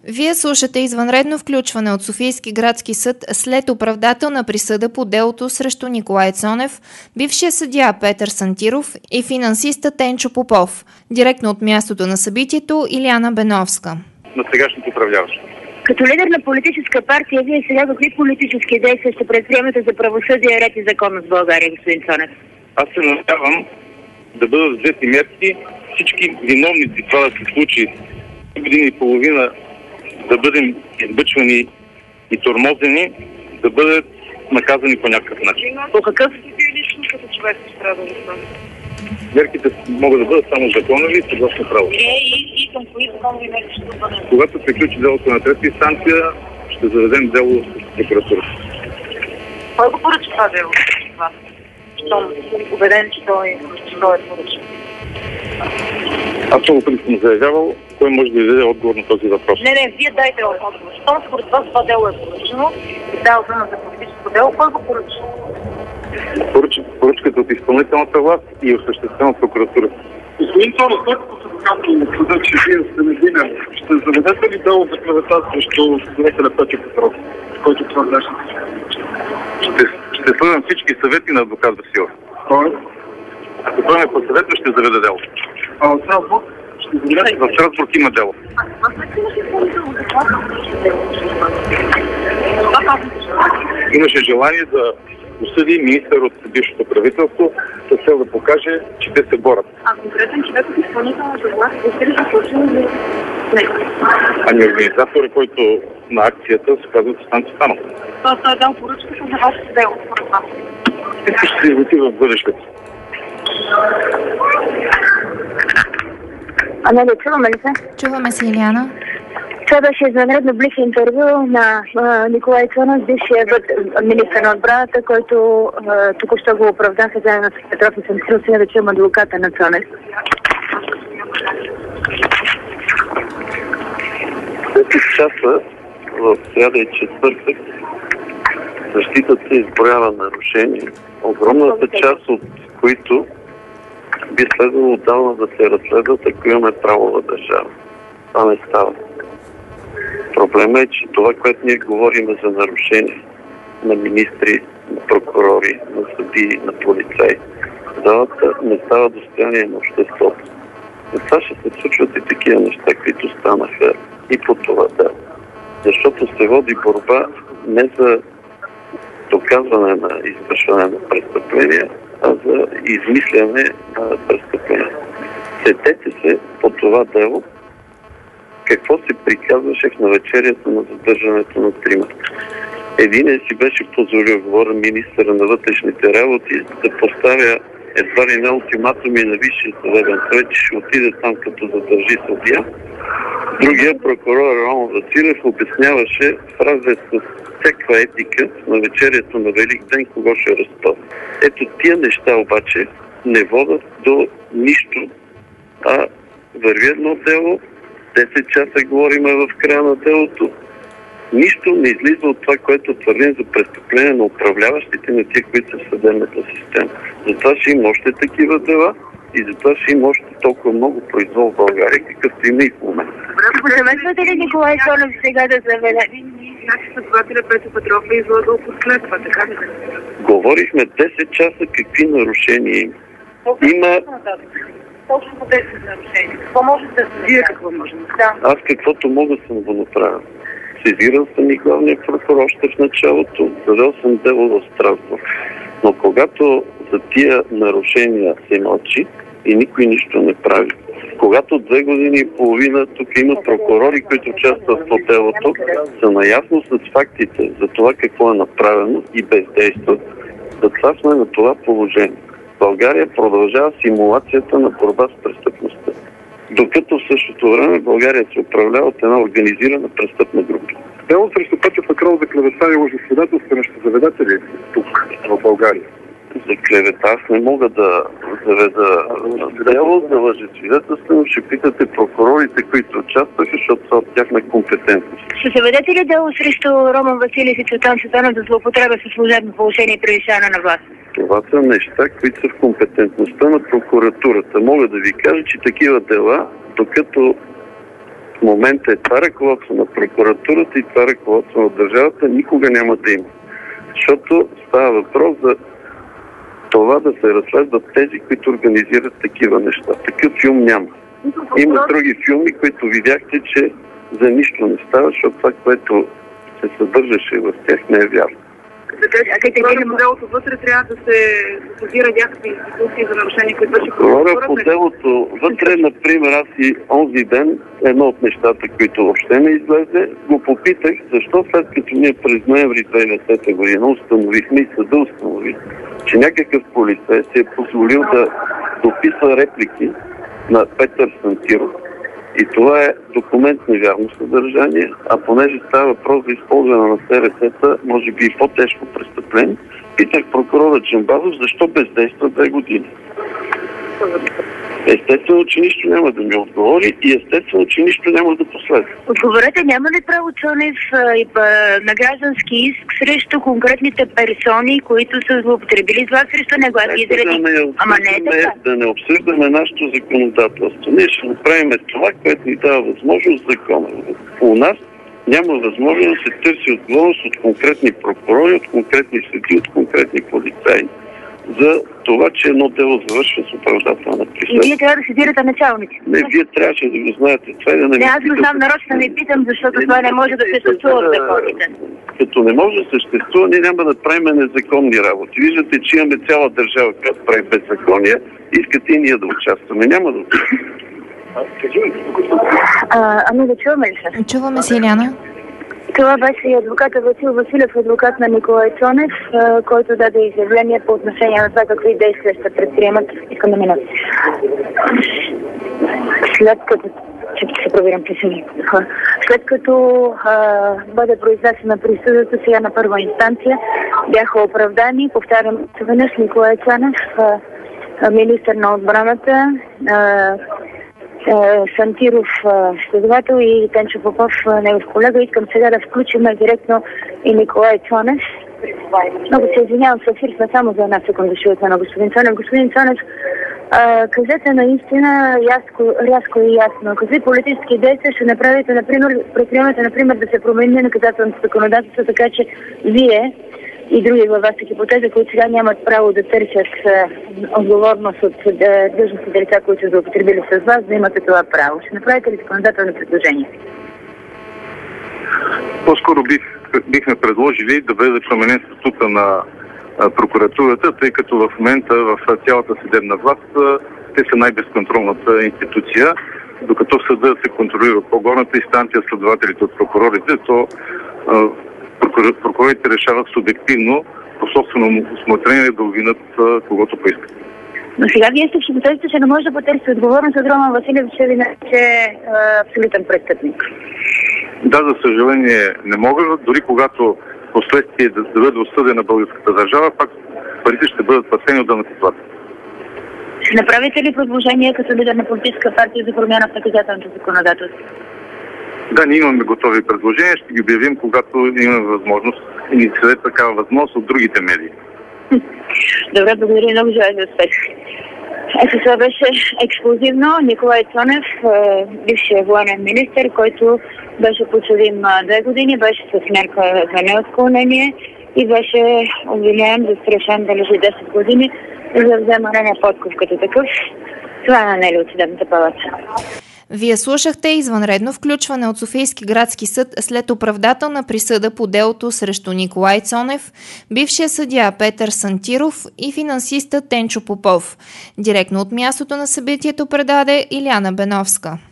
Вие слушате извънредно включване от Софийски градски съд след оправдателна присъда по делото срещу Николай Цонев, бившия съдия Петър Сантиров и финансиста Тенчо Попов. Директно от мястото на събитието Илияна Беновска. На сегашното управляващо. Като лидер на политическа партия, вие сега какви политически действия ще предприемете за правосъдие, ред и законност в България, господин Цонев? Аз се надявам да бъдат взети мерки всички виновници това да се случи година и половина, да бъдем избъчвани и тормозени, да бъдат наказани по някакъв начин. По какъв? Мерките могат да бъдат само законови и съгласно право. И към кои законови мерки ще бъдат? Когато приключи делото на трета инстанция, ще заведем дело с прокуратурата. Кой го поръча това дело? Щом съм убеден, че той е поръчен. Аз съм принципно заявявал, кой може да даде отговор на този въпрос. Не, вие дайте отговор. Щом според вас това дело е поръчено и дава дума за политическо дело, кой го поръча? Поръчката от изпълнителната власт и осъществена от прокуратурата. Господин Цонев, след като се доказва от съда, че вие сте невинен, ще заведете ли дело за клевета срещу съдителя Петър Петров, който твърдеше? Ще следвам всички съвети на адвокат Василов. Ако той ме посъветва, ще заведа дело. А от Страсбург? В Страсбург има дело. Имаше желание да осъди министър от бившето правителство с цел да покаже, че те се борят. А конкретен човек от изпълнителната власт е ли случило за него? Ами организатор, който на акцията се казва Цветан Цветанов. Той е дал поръчката за вашето дело, според вас. Ще се излети в бъдещето. Анелия, чуваме ли се? Чуваме се, Илияна. Това беше извънредно близо интервю на Николай Цонев, бившия министър на отбраната, който току-що го оправдаха заедно с Петров и Сантиров, сега да чуем адвоката на Цонев. 10 часа в сряда и четвъртък защитата се изброява нарушения, огромната част от които би следвало отдавна да се разследват, ако имаме правова държава. Това не става. Проблемът е, че това, което ние говорим за нарушения на министри, на прокурори, на съдии, на полицаи, залата не става достояние на обществото. И това ще се случват и такива неща, които станаха и по това дело. Защото се води борба не за доказване на извършване на престъпления, а за измисляне на престъпления. Сетете се по това дело какво се приказваше в навечерието на задържането на тримата. Един си беше позволил, говоря министъра на вътрешните работи, да поставя едва ли не ултиматуми на Висшия съдебен съвет, че ще отиде там като задържи съдия. Другия прокурор Роман Василев обясняваше фраза с всякаква етика в навечерието на Велик ден, кого ще разпъва. Ето тия неща обаче не водят до нищо, а върви едно дело, 10 часа говорим в края на делото, нищо не излиза от това, което твърдим за престъпление на управляващите, на тия, които са в съдебната система. Затова ще има още такива дела и затова ще има още толкова много произвол в България, какъвто има и в момента. Замесвате ли Николай Цонев сега да заведе? Значи следователя Петър Петров е излагал подкрепа, така ли? Говорихме 10 часа какви нарушения има. Има... Точно по 10 нарушения. Какво може да се... Вие какво може да... Аз каквото мога съм го направя. Сезирал съм и главния прокурор още в началото, завел съм дело в Страсбург. Но когато за тия нарушения се мълчи и никой нищо не прави, когато 2 години и половина тук има прокурори, които участват в делото, са наясно с фактите за това какво е направено и бездействат, затова сме на това положение. България продължава симулацията на борба с престъпността. Докато в същото време България се управлява от една организирана престъпна група. Дело срещу Петър Петров за клевета и лъжесвидетелстване ще заведете ли тук, в България? За клевета аз не мога да заведа дело за лъжесвидетелстване, ще питате прокурорите, които участваха, защото са от тяхна компетентност. Ще заведете ли дело срещу Роман Василев и Цветан Цветанов за злоупотреба с служебно положение и превишаване на власт? Това са неща, които са в компетентността на прокуратурата. Мога да ви кажа, че такива дела, докато в момента е това ръководство на прокуратурата и това ръководство на държавата, никога няма да има. Защото става въпрос за това да се разследват тези, които организират такива неща. Такъв филм няма. Има други филми, които видяхте, че за нищо не става, защото това, което се съдържаше в тях, не е вярно. В делото вътре трябва да се съдира някакви институции за нарушения, които върши прокуратурата. По делото вътре, например, аз и онзи ден, едно от нещата, които въобще не излезе, го попитах, защо след като ние през ноември 2010 година установихме и съда установи, че някакъв полицай си е позволил да дописва реплики на Петър Сантиров. И това е документ на вярно съдържание, а понеже става въпрос за използване на СРС-та, може би и по-тежко престъпление, питах прокурора Джамбазов, защо бездейства 2 години. Естествено, че нищо няма да ми отговори и естествено, че нищо няма да последва. Отговорете, няма ли право Цонев на граждански иск срещу конкретните персони, които са злоупотребили зла срещу него? Да не обсъждаме нашето законодателство. Ние ще направим това, което ни дава възможност закона. У нас няма възможност да се търси отговорност от конкретни прокурори, от конкретни съдии, от конкретни полицаи за това, че едно дело завършва с оправдателна присъда. И вие трябва да седирате началници. Не, вие трябваше да го знаете. Това е да не. Не, аз го знам, нарочно не питам, защото това не може да съществува в законите. Като не може да съществува, ние няма да правим незаконни работи. Виждате, че имаме цяла държава, която прави беззакония. Искате и ние да участваме. Няма да участваме. Ами да чуваме ли се? Чуваме се, Иляна. Това беше и адвоката Васил Василев, адвокат на Николай Цонев, който даде изявление по отношение на това какви действия ще предприемат. Искам да минат. След като се проверям присъди. След като бъде произнесена присъдата сега на първа инстанция, бяха оправдани, повтарям веднъж, Николай Цонев, министър на отбраната, Сантиров, следовател, и Тенчо Попов, негов колега. Искам сега да включим директно и Николай Цонев. Много се извинявам, в ефир сме само за една секунда шуята на господин Цонев. Господин Цонев, кажете наистина рязко и ясно, какви политически действия ще направите, предприемате, например, да се промени наказателното законодателство, така че вие и други във вашата хипотеза, които сега нямат право да търсят отговорност от длъжностните лица, които са злоупотребили с вас, да имате това право. Ще направите ли законодателно предложение? По-скоро бихме предложили да бъде променен статута на прокуратурата, тъй като в момента в цялата съдебна власт те са най-безконтролната институция, докато съда се контролира от по-горната инстанция, следователите от прокурорите, то прокурорите решават субективно, по собствено усмотрение да обвинят когото поискат. Но сега вие сте в хипотезата, че не може да потърси отговорност от Роман Василев, че ви нарече абсолютен престъпник. Да, за съжаление не мога, дори когато последствие да бъде осъдена българската държава, пак парите ще бъдат платени от данъкоплатците. Ще направите ли предложение като лидер на политическа партия за промяна в наказателното законодателство? Да, ние имаме готови предложения, ще ги обявим, когато имаме възможност и ни се даде такава възможност от другите медии. Добре, благодаря много, желая за успех. Ето това беше ексклузивно. Николай Цонев, бившия военен министър, който беше подсъдим 2 години, беше с мерка за неотклонение и беше обвинен, застрашен да лежи 10 години за вземане на подкуп като такъв. Това е нанели от съдебната палата. Вие слушахте извънредно включване от Софийски градски съд след оправдателна присъда по делото срещу Николай Цонев, бившия съдия Петър Сантиров и финансиста Тенчо Попов. Директно от мястото на събитието предаде Иляна Беновска.